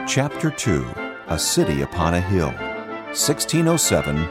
Chapter 2, A City Upon a Hill, 1607 to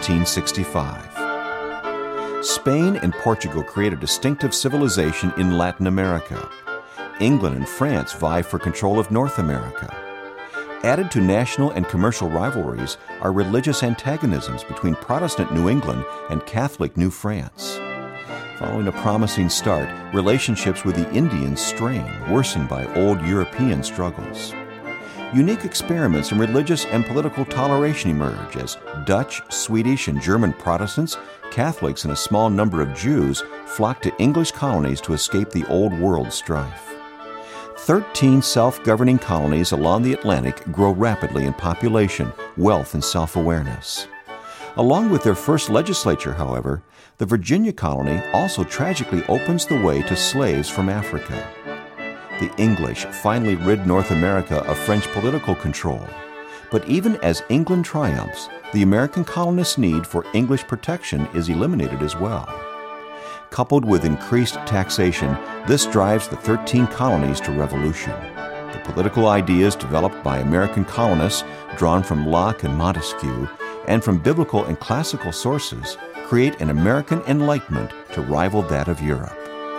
1765. Spain and Portugal create a distinctive civilization in Latin America. England and France vie for control of North America. Added to national and commercial rivalries are religious antagonisms between Protestant New England and Catholic New France. Following a promising start, relationships with the Indians strain, worsened by old European struggles. Unique experiments in religious and political toleration emerge as Dutch, Swedish, and German Protestants, Catholics, and a small number of Jews flock to English colonies to escape the Old World strife. 13 self-governing colonies along the Atlantic grow rapidly in population, wealth, and self-awareness. Along with their first legislature, however, the Virginia colony also tragically opens the way to slaves from Africa. The English finally rid North America of French political control. But even as England triumphs, the American colonists' need for English protection is eliminated as well. Coupled with increased taxation, this drives the 13 colonies to revolution. The political ideas developed by American colonists, drawn from Locke and Montesquieu, and from biblical and classical sources, create an American Enlightenment to rival that of Europe.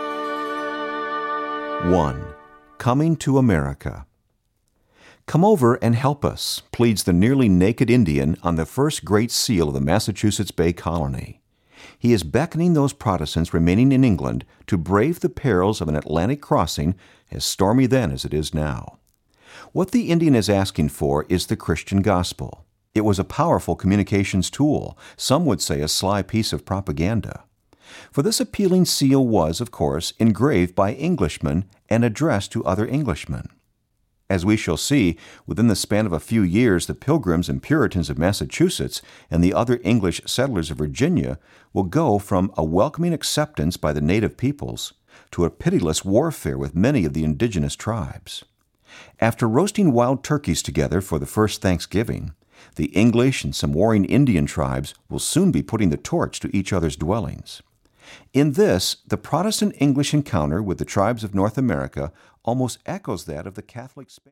1. Coming to America. Come over and help us, pleads the nearly naked Indian on the first great seal of the Massachusetts Bay Colony. He is beckoning those Protestants remaining in England to brave the perils of an Atlantic crossing, as stormy then as it is now. What the Indian is asking for is the Christian gospel. It was a powerful communications tool, some would say a sly piece of propaganda. For this appealing seal was, of course, engraved by Englishmen and addressed to other Englishmen. As we shall see, within the span of a few years, the Pilgrims and Puritans of Massachusetts and the other English settlers of Virginia will go from a welcoming acceptance by the native peoples to a pitiless warfare with many of the indigenous tribes. After roasting wild turkeys together for the first Thanksgiving, the English and some warring Indian tribes will soon be putting the torch to each other's dwellings. In this, the Protestant-English encounter with the tribes of North America almost echoes that of the Catholic Spain.